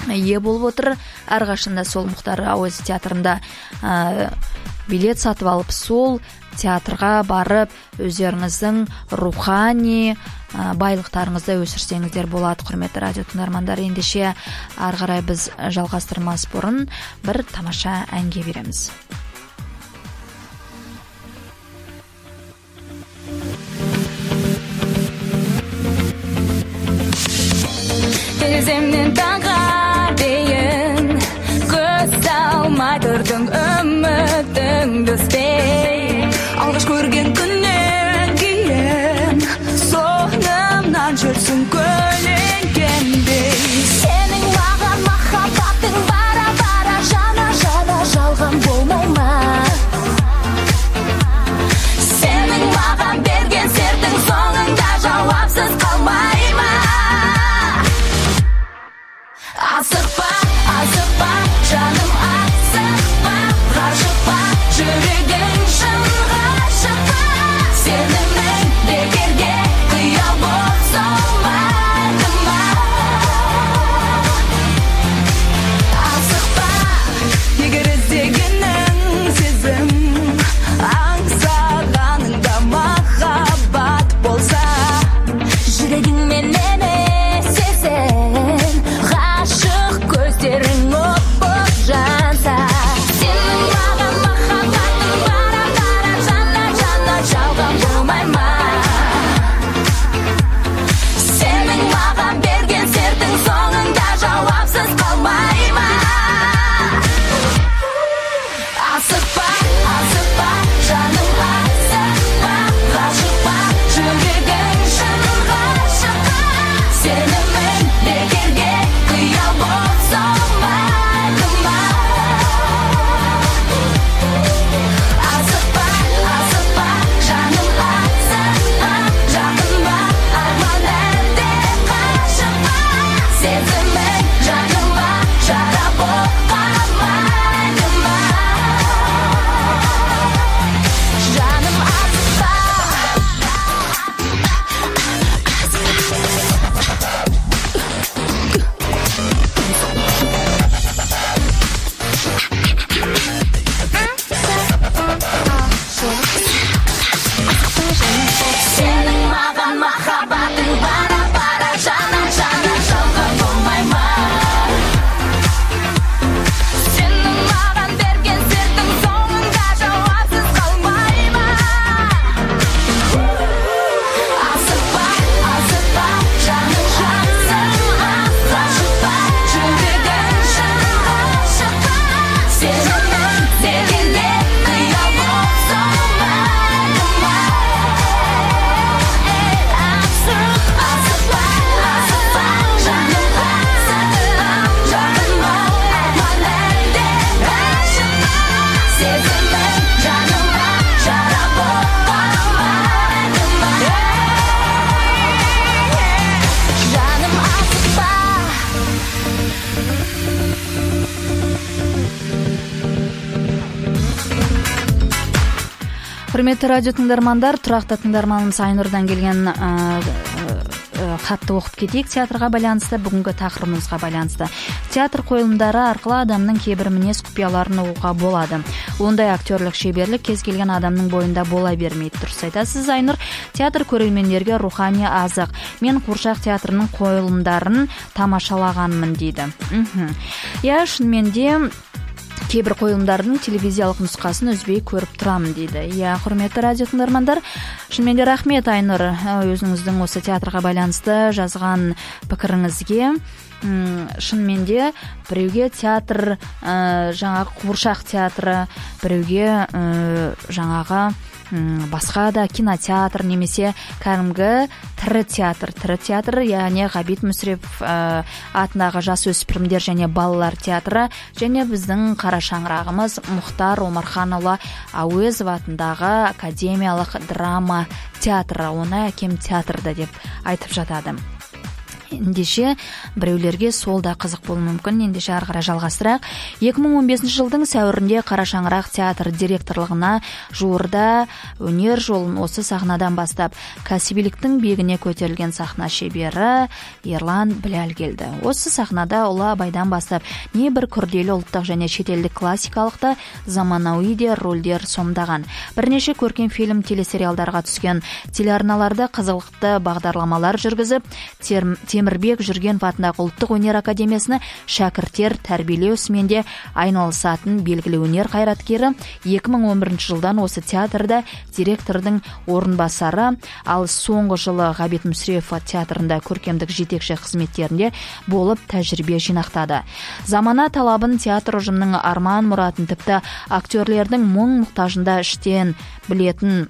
ие болып отыр. Әрқашанда сол Мұхтар Әуезов театрында билет сатып алып, сол театрға барып, өздеріңіздің рухани байлықтарыңызды өсірсеңіздер болады. Құрметті радио тыңдармандар, ендеше ары қарай біз жалғастырмас бұрын бір тамаша әнге береміз. Тереземнен таңға дейін көз салмай тұрдың, үмітіңді үзбей. Алғаш көрген күннен кейін соңымнан жүрсің көлеңкемдей. Сенің маған махаббатың бара-бара жана-жана жалған болмай ма? Сенің маған берген сертің соңында жауапсыз қалмай ма? Асықпа, асықпа, жаным асықпа, ғашықпа, жүрегің шын ғашықпа. Сенімің бекерге қиял боп солмады ма? Асықпа, егер іздегенің сезім, аңсағаныңда махаббат болса, жүрегіңмен мені сезін, ғашық көздерің от боп жанса. Сенің маған махаббатың бара-бара жана-жана жалған болмай ма? Сенің маған берген сертің соңында жауапсыз қалмай ма? Асықпа, асықпа, жаным асықпа, ғашықпа, жүрегің шын ғашықпа. Сенімің бекерге қиял боп солмайды ма? Асықпа, асықпа, жаным асықпа, жақынба, арман әлде қашықпа. Сезімің жаныма жара боп қалмайды ма? Жаным асықпа. Сенің маған махаббатың бара-бара жана-жана жалған болмай ма? Сенің маған берген сертің соңында жауапсыз қалмай ма? Асықпа, асықпа, жаным асықпа, ғашықпа, жүрегің шын ғашықпа. Сенімің бекерге қиял боп солмайды ма? Асық, асықпа, асықпа, жаным асықпа, жақынба, арман әлде қашықпа. Сезімің жаныма жара боп қалмайды ма? Жаным асықпа. Құрметті радио тыңдармандар, тұрақты тыңдарманымыз Айнұрдан келген ә, ә, хатты оқып кетейік. Театрға байланысты, бүгінгі тақырыбымызға байланысты. Театр қойылымдары арқылы адамның кейбір мінез құпияларын ұғуға болады. Ондай актерлік шеберлік кез келген адамның бойында бола бермейді. Дұрыс айтасыз, Айнұр. Театр көрермендерге рухани азық. Мен Қуыршақ театрының қойылымдарын тамашалағанмын дейді. Иә, шынымен де кейбір қойылымдардың телевизиялық нұсқасын үзбей көріп тұрамын дейді. Иә, құрметті радио тыңдармандар, шынымен де рахмет, Айнұр, өзіңіздің осы театрға байланысты жазған пікіріңізге. Шынымен де біреуге театр, жаңағы Қуыршақ театры, біреуге жаңағы басқа да кинотеатр немесе кәдімгі тірі театр. Тірі театр, яғни Ғабит Мүсірепов атындағы жасөспірімдер және балалар театры, және біздің қара шаңырағымыз Мұхтар Омарханұлы Әуезов атындағы академиялық драма театры. Оны әкем театрда деп айтып жатады. ендеше біреулерге сол да қызық болуы мүмкін. Ендеше ары қарай жалғастырақ. екі мың он бесінші жылдың сәуірінде Қара Шаңырақ театр директорлығына жуырда өнер жолын осы сахнадан бастап кәсібиліктің биігіне көтерілген сахна шебері Ерлан Біләл келді. Осы сахнада Ұлы Абайдан бастап небір күрделі ұлттық және шетелдік классикалықта заманауи де рөлдер сомдаған. Бірнеше көркем фильм, телесериалдарға түскен, телеарналарда қызғылықты бағдарламалар жүргізіп, Темірбек Жүргенов атындағы ұлттық өнер академиясына шәкірттер тәрбиелеу ісімен де айналысатын белгілі өнер қайраткері. екі мың он бірінші жылдан осы театрда директордың орынбасары, ал соңғы жылы Ғабит Мүсірепов театрында көркемдік жетекші қызметтерінде болып тәжірибе жинақтады. Замана талабын, театр ұжымының арман мұратын, тіпті актерлердің мұң мұқтажында іштен білетін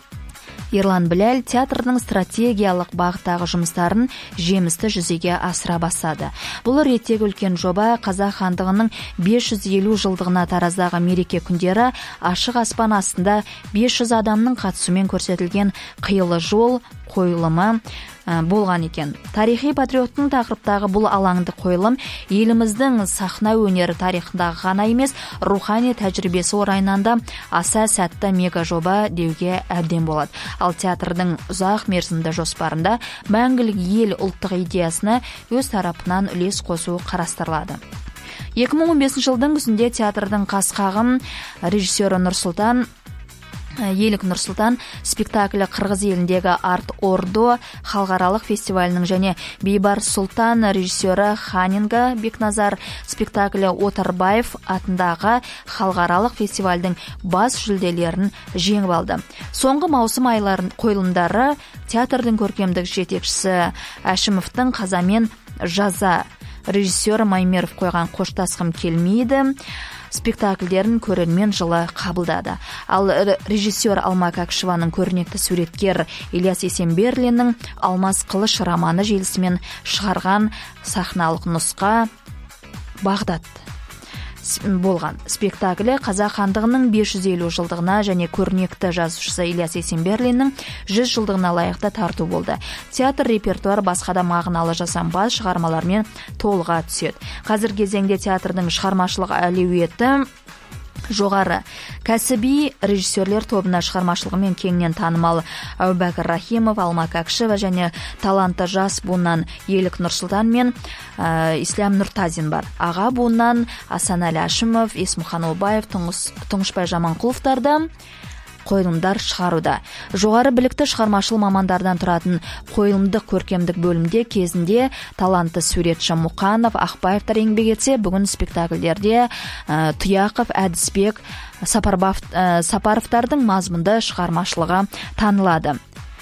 Ерлан Біләл театрның стратегиялық бағыттағы жұмыстарын жемісті жүзеге асыра бастады. Бұл реттегі үлкен жоба Қазақ хандығының бес жүз елу жылдығына Тараздағы мереке күндері ашық аспан астында бес жүз адамның қатысуымен көрсетілген қилы жол қойылымы болған екен. Тарихи патриоттың тақырыптағы бұл алаңды қойылым еліміздің сахна өнері тарихындағы ғана емес, рухани тәжірибесі орайынан да аса сәтті мега жоба деуге әбден болады. Ал театрдың ұзақ мерзімді жоспарында мәңгілік ел ұлттық идеясына өз тарапынан үлес қосу қарастырылады. екі мың он бесінші жылдың күзінде театрдың қасқағым режиссері Нұрсұлтан Елік Нұрсұлтан спектаклі Қырғыз еліндегі Арт Ордо халықаралық фестивалінің және Бейбарыс Сұлтан режиссері Ханинга Бекназар спектаклі Отарбаев атындағы халықаралық фестивальдің бас жүлделерін жеңіп алды. Соңғы маусым айларын қойылымдары театрдың көркемдік жетекшісі Әшімовтың Қазамен жаза, режиссері Маймеров қойған Қоштасқым келмейді спектакльдерін көрермен жылы қабылдады. Ал режиссер Алма Кәкішеваның көрнекті суреткер Ильяс Есенберлиннің Алмас қылыш романы желісімен шығарған сахналық нұсқа Бағдат болған. Спектаклі Қазақ хандығының бес жүз елу жылдығына және көрнекті жазушысы Ильяс Есенберлиннің жүз жылдығына лайықты тарту болды. Театр репертуары басқа да мағыналы жасампаз шығармалармен толыға түседі. Қазір кезеңде театрдың шығармашылық әлеуеті жоғары. Кәсіби режиссерлер тобына шығармашылығымен кеңінен танымал Әубәкір Рахимов, Алма Кәкішева және талантты жас буыннан Елік Нұрсұлтан мен ә, Ислам Нұртазин бар. Аға буыннан Асанәлі Әшімов, Есмұхан Обаев, Тұңғышбай Жаманқұловтарды қойылымдар шығаруда. Жоғары білікті шығармашыл мамандардан тұратын қойылымдық көркемдік бөлімде кезінде талантты суретші Мұқанов, Ақбаевтар еңбек етсе, бүгін спектакльдерде ә, Тұяқов, Әдісбек, ә, Сапаровтардың мазмұнды шығармашылығы танылады.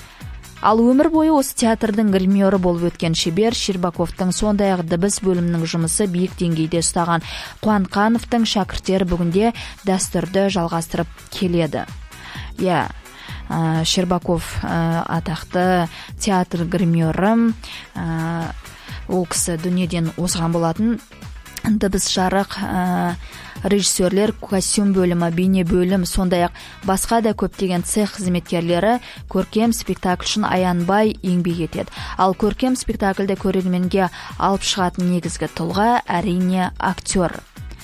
Ал өмір бойы осы театрдың гримері болып өткен шебер Щербаковтың сондай-ақ дыбыс бөлімінің жұмысы биік деңгейде ұстаған Қуанқановтың шәкірттері бүгінде дәстүрді жалғастырып келеді. Я, ә, Щербаков ә, атақты театр гримері, ә, ол кісі дүниеден озған болатын. Дыбыс жарық, ә, режиссерлер, костюм бөлімі, бейне бөлім, сондай-ақ басқа да көптеген цех қызметкерлері көркем спектакль үшін аянбай еңбек етеді. Ал көркем спектакльді көрерменге алып шығатын негізгі тұлға әрине актер.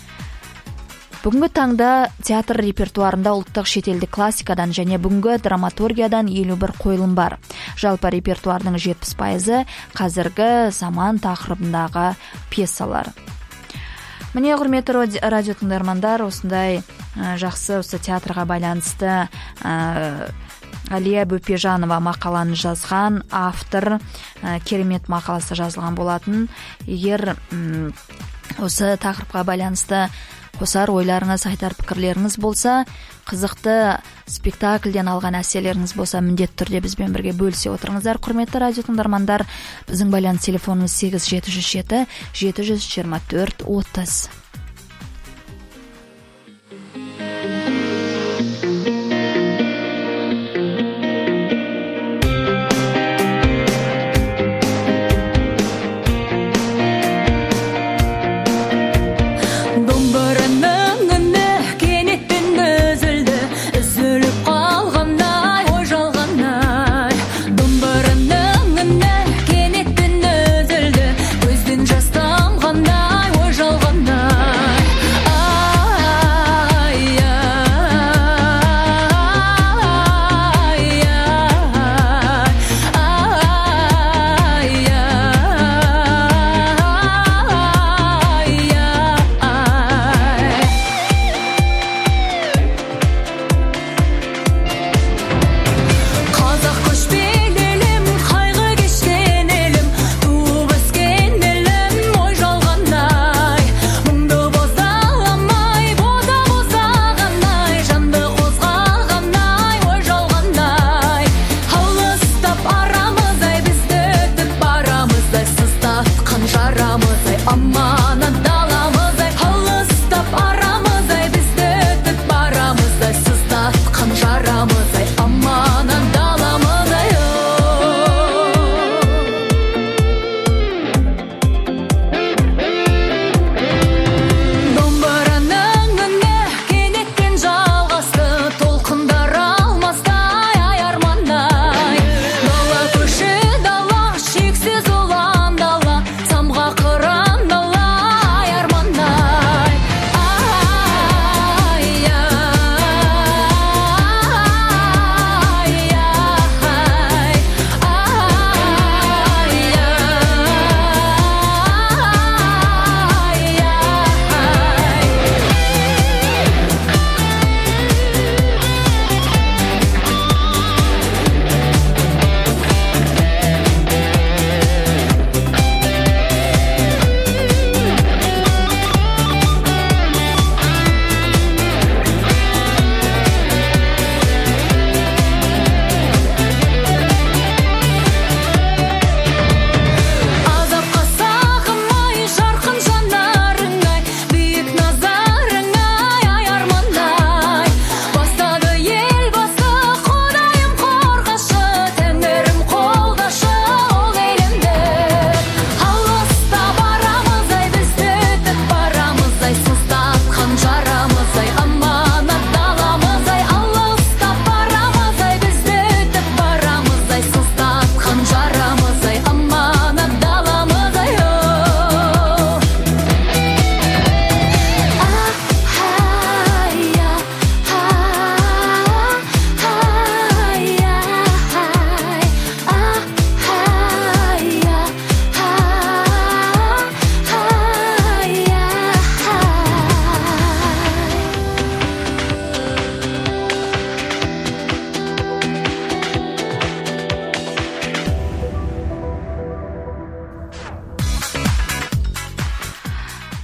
Бүгінгі таңда театр репертуарында ұлттық шетелдік классикадан және бүгінгі драматургиядан елу бір қойылым бар. Жалпы репертуардың жетпіс пайызы қазіргі заман тақырыбындағы пьесалар. Міне, құрметті радио тыңдармандар, осындай ә, жақсы осы театрға байланысты ә, Алия Бөпежанова мақаланы жазған, автор, ә, керемет мақаласы жазылған болатын. Егер м, осы тақырыпқа байланысты қосар ойларыңыз, айтар пікірлеріңіз болса, қызықты спектакльден алған әсерлеріңіз болса, міндетті түрде бізбен бірге бөлісе отырыңыздар. Құрметті радио тыңдармандар, біздің байланыс телефонымыз сегіз жеті жүз жеті жеті жүз жиырма төрт отыз. Üzüldü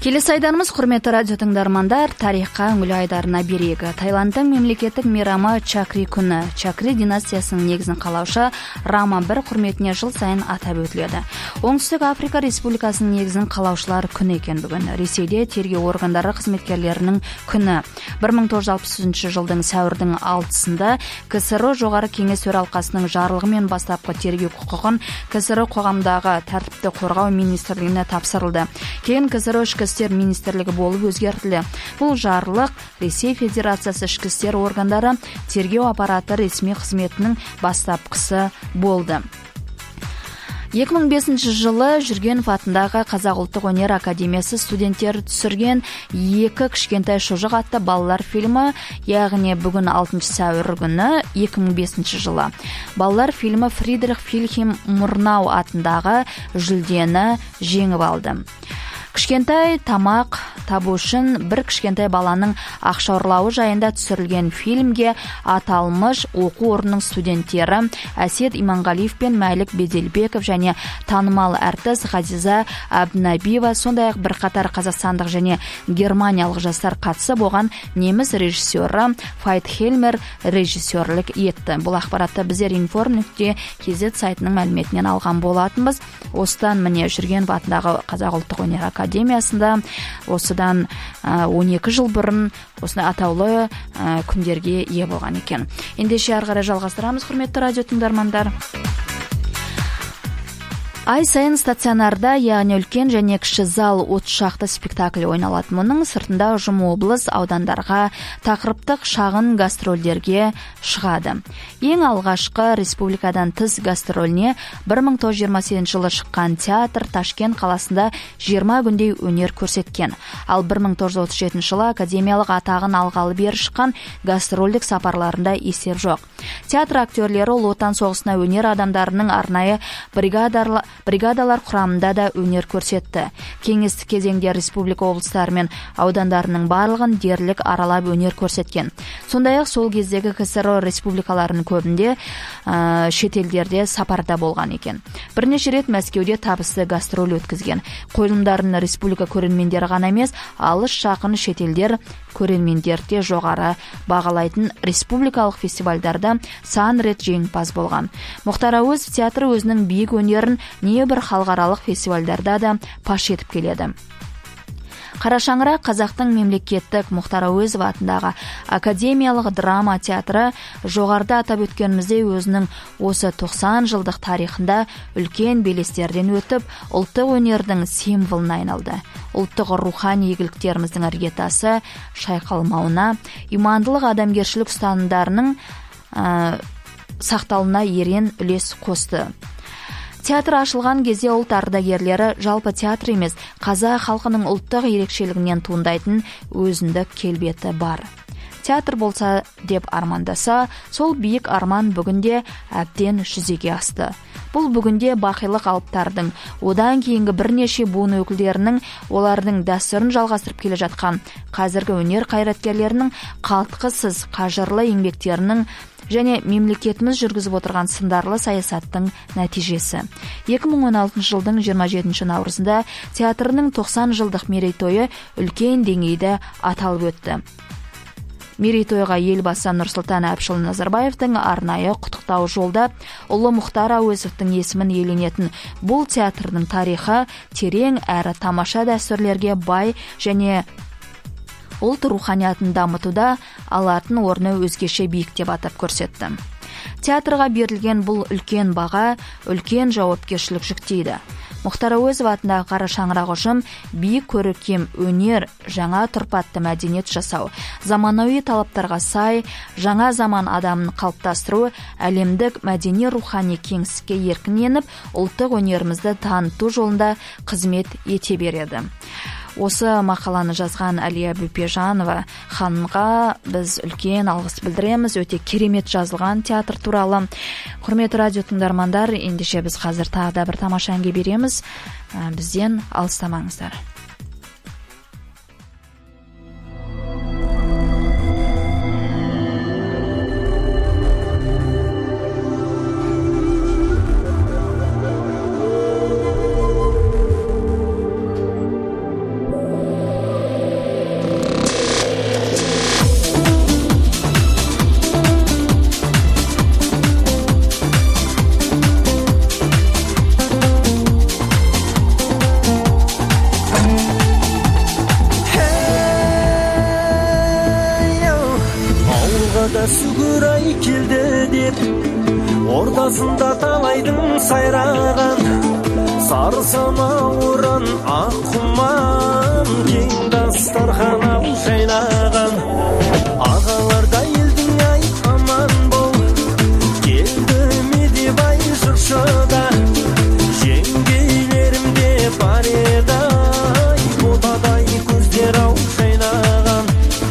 Келесі айдарымыз, құрметті радио тыңдармандар, тарихқа үңілу айдарына берейік. Таиландтың мемлекеттік мейрамы Чакри күні. Чакри династиясының негізін қалаушы Рама бір құрметіне жыл сайын атап өтіледі. Оңтүстік Африка Республикасының негізін қалаушылар күні екен бүгін. Ресейде тергеу органдары қызметкерлерінің күні. бір мың тоғыз жүз алпыс үшінші жылдың сәуірдің алтысында КСР жоғары кеңес төралқасының жарлығымен бастапқы тергеу құқығын КСР қоғамдағы тәртіпті қорғау министрлігіне тапсырылды. Кейін КСР ішкі істер министрлігі болып өзгертілді. Бұл жарлық Ресей Федерациясы ішкі істер органдары тергеу аппараты ресми қызметінің бастапқысы болды. екі мың бесінші жылы Жүргенов атындағы Қазақ ұлттық өнер академиясы студенттері түсірген екі кішкентай шұжық атты балалар фильмі, яғни бүгін алтыншы сәуір күні екі мың бесінші жылы. Балалар фильмі Фридрих Вильхельм Мурнау атындағы жүлдені жеңіп алды. Кішкентай тамақ табу үшін бір кішкентай баланың ақша ұрлауы жайында түсірілген фильмге аталмыш оқу орнының студенттері Әсет Иманғалиев пен Мәлік Беделбеков және танымал әртіс Ғазиза Әбдінәбиева, сондай-ақ бірқатар қазақстандық және германиялық жастар қатысып, оған неміс режиссері Файт Хельмер режиссерлік етті. Бұл ақпаратты біздер информ нүкте кз сайтының мәліметінен алған болатынбыз. Осыдан міне Жүргенов атындағы Қазақ ұлттық өнер академиясында осыдан он екі жыл бұрын осындай атаулы күндерге ие болған екен. Ендеше ары қарай жалғастырамыз, құрметті радио тыңдармандар. Ай сайын стационарда, яғни үлкен және кіші зал отыз шақты спектакль ойналады. Мұның сыртында ұжым облыс аудандарға тақырыптық шағын гастрольдерге шығады. Ең алғашқы республикадан тыс гастрольне бір мың тоғыз жүз жиырма сегізінші жылы шыққан театр Ташкент қаласында жиырма күндей өнер көрсеткен. Ал бір мың тоғыз жүз отыз жетінші жылы академиялық атағын алғалы бері шыққан гастрольдік сапарларында есеп жоқ. Театр актерлері Ұлы Отан соғысына өнер адамдарының арнайы бригадалар бригадалар құрамында да өнер көрсетті. Кеңестік кезеңде республика облыстары мен аудандарының барлығын дерлік аралап өнер көрсеткен. Сондай-ақ сол кездегі КСР республикаларының көбінде ә, шетелдерде сапарда болған екен. Бірнеше рет Мәскеуде табысты гастроль өткізген. Қойылымдарын республика көрермендері ғана емес, алыс жақын шетелдер көрермендерде жоғары бағалайтын республикалық фестивальдарда сан рет жеңімпаз болған. Мұхтар Әуезов театры өзінің биік өнерін небір халықаралық фестивальдарда да паш етіп келеді. Қарашаңырақ қазақтың мемлекеттік Мұхтар Әуезов атындағы академиялық драма театры жоғарыда атап өткенімізде өзінің осы тоқсан жылдық тарихында үлкен белестерден өтіп, ұлттық өнердің символына айналды. Ұлттық рухани игіліктеріміздің іргетасы шайқалмауына, имандылық адамгершілік ұстанымдарының ә, сақталуына ерен үлес қосты. Театр ашылған кезде ұлт ардагерлері жалпы театр емес, қазақ халқының ұлттық ерекшелігінен туындайтын өзіндік келбеті бар. Театр болса деп армандаса, сол биік арман бүгінде әбден жүзеге асты. Бұл бүгінде бақилық алыптардың, одан кейінгі бірнеше буын өкілдерінің, олардың дәстүрін жалғастырып келе жатқан қазіргі өнер қайраткерлерінің қалтқысыз қажырлы еңбектерінің және мемлекетіміз жүргізіп отырған сындарлы саясаттың нәтижесі. екі мың он алтыншы жылдың жиырма жетінші наурызында театрының тоқсан жылдық мерейтойы үлкен деңгейде аталып өтті. Мерейтойға елбасы Нұрсұлтан Әбішұлы Назарбаевтың арнайы құттықтау жолдап, Ұлы Мұхтар Әуезовтің есімін еленетін бұл театрдың тарихы терең әрі тамаша дәстүрлерге бай және ұлт руханиятын дамытуда алатын орны өзгеше биік деп атап көрсетті. Театрға берілген бұл үлкен баға, үлкен жауапкершілік жүктейді. Мұхтар Әуезов атындағы Қарашаңырақ ұжым биік көркем өнер, жаңа тұрпатты мәдениет жасау, заманауи талаптарға сай, жаңа заман адамын қалыптастыру, әлемдік мәдени рухани кеңістікке еркін еніп, ұлттық өнерімізді таныту жолында қызмет ете береді. Осы мақаланы жазған Әлия Бөпежанова ханымға біз үлкен алғыс білдіреміз. Өте керемет жазылған театр туралы. Құрметті радио тыңдармандар, ендеше біз қазір тағы да бір тамаша әнге береміз. Бізден алыстамаңыздар. ортада сүгір-ай келді деп, ортасында талайдың сайраған, сары самауырын ақ құман, кең дастархан ау жайнаған. Ағаларда елдің ай аман бол, келді ме деп ай жыршыда, жеңгейлерім де бар еді ай, ботадай көздер ау жайнаған.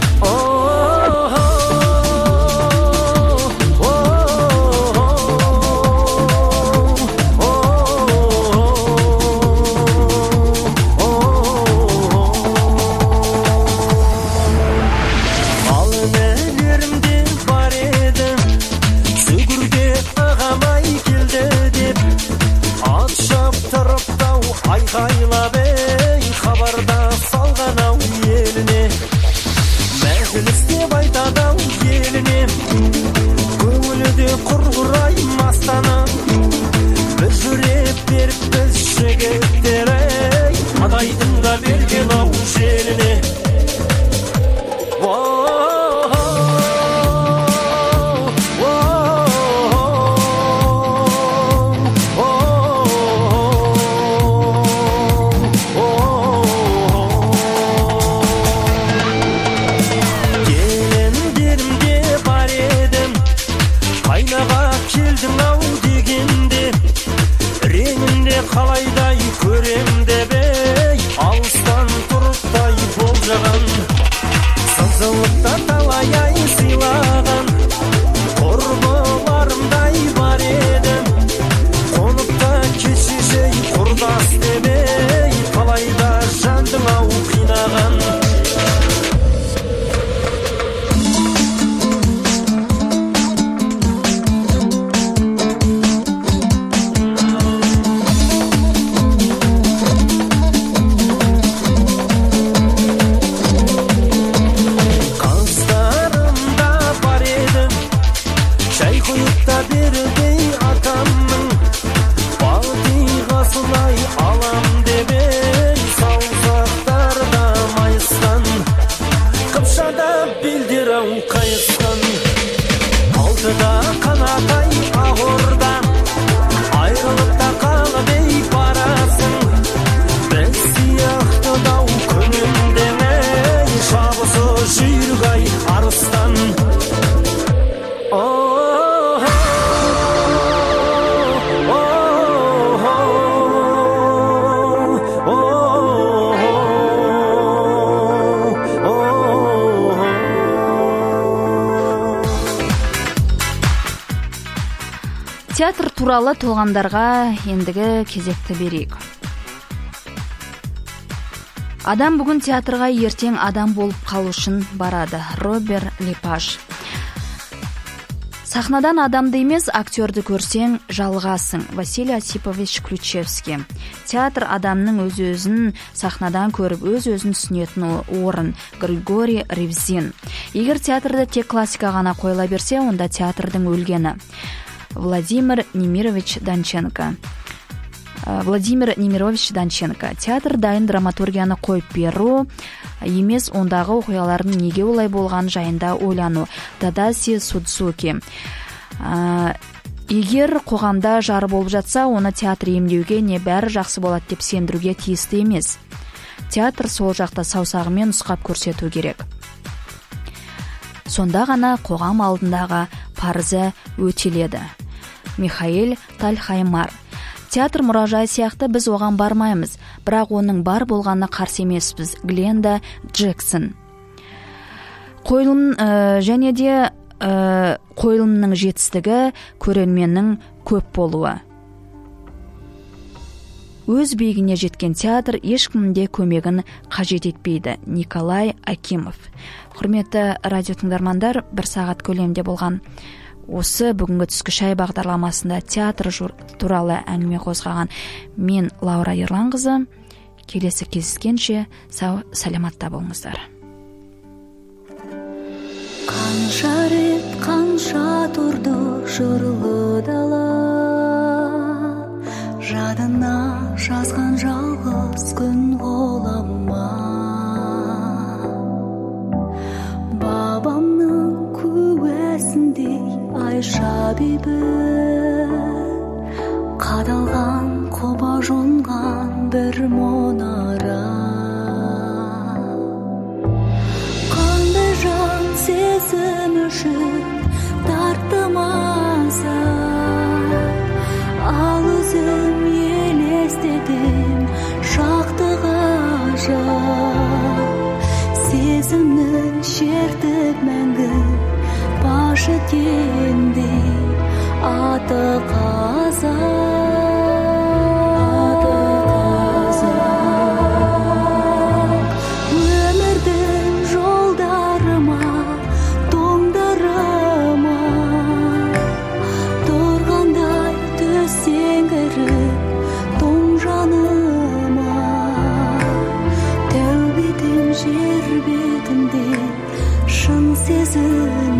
Айқайлап ей, хабарда салған ау еліне, мәжіліс деп айтады ау еліне, көңілі де құрғырай мастана, бір жүрек беріп біз жігіттер ей, адайдың да берген ау желіне. Қалайдай көрем деп ей, алыстан тұрыптай болжаған, сызылықта талай ай сыйлаған, құрбыларымдай бар едім, қонықта кешешей құрдас деп ей, қалайда жандың ау қинаған. Театр туралы толғамдарға ендігі кезекті берейік. Адам бүгін театрға, ертең адам болып қалу үшін барады. Робер Лепаж. Сахнадан адамды емес, актерді көрсең жалғасың. Василий Осипович Ключевский. Театр адамның өз-өзін сахнадан көріп, өз-өзін түсінетін орын. Григорий Ревзин. Егер театрды тек классика ғана қойыла берсе, онда театрдың өлгені. Владимир Немирович Данченко. Владимир Немирович Данченко. Театр дайын драматургияны қойып беру емес, ондағы оқиғалардың неге олай болған жайында ойлану. Тадаси Судзуки. Егер қоғамда жары болып жатса, оны театр емдеуге не бәрі жақсы болады деп сендіруге тиісті емес. Театр сол жақта саусағымен нұсқап көрсету керек. Сонда ғана қоғам алдындағы парызы өтеледі. Михаил Тальхаймар. Театр мұражай сияқты біз оған бармаймыз, бірақ оның бар болғаны қарсы емеспіз. Гленда Джексон. Қойылым ә, және де ә, қойылымның жетістігі көрерменнің көп болуы. Өз биігіне жеткен театр ешкімде көмегін қажет етпейді. Николай Акимов. Құрметті радио тыңдармандар, бір сағат көлемде болған осы бүгінгі түскі шай бағдарламасында театр туралы әңгіме қозғаған мен Лаура Ерланқызы. Келесі кездескенше сау саламатта болыңыздар. Қанша рет, қанша тұрды жырлы дала, жадына жазған жалғыз күн ғолама. Бабамның куә сезімдей айша бейбіт қадалған қоба жонған бір мұнара қандай жан сезім үшін тартымаса ал өзім елестетем шақты ғажап сезімнің шертіп мәңгі паш еткендей аты қазақ өмірдің жолдарыма тоңдарыма тұрғандай түссең кіріп тоң жаныма тәубетім жер бетінде шын сезім